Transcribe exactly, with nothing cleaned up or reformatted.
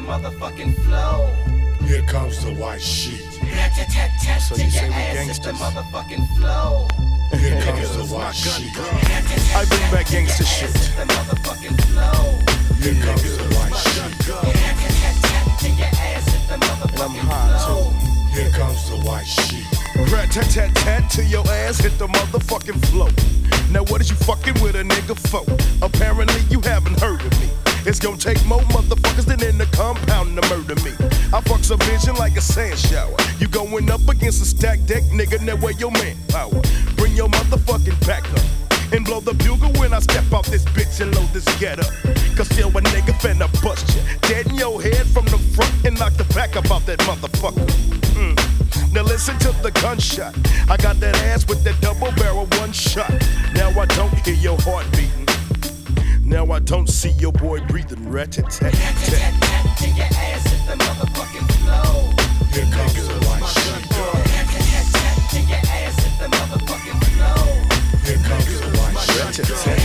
motherfucking flow. Here comes the white sheet. So you say we gangsters? The motherfucking flow. Here comes the white sheet. I bring back gangster shit. The motherfucking flow. Here comes the white sheet. And I'm hot too. Here comes the white sheet. Rat tat tat tat till your ass hit the motherfucking flow. Now what is you fucking with a nigga for? Apparently you haven't heard of me. It's gonna take more motherfuckers than in the compound to murder me. I fucks a vision like a sand shower. You going up against a stacked deck, nigga, now where your manpower? Bring your motherfucking back up and blow the bugle when I step out this bitch and load this get up. Cause still a nigga finna bust you dead in your head from the front and knock the back up out that motherfucker. Mm. Now listen to the gunshot. I got that ass with that double barrel one shot. Now I don't hear your heart beating. Now I don't see your boy breathing. Rat-a-tat-tat. And your ass hit the motherfucking flow. Here comes the white sheet. And your ass hit the motherfucking flow. Here comes the white sheet. Rat-a-tat.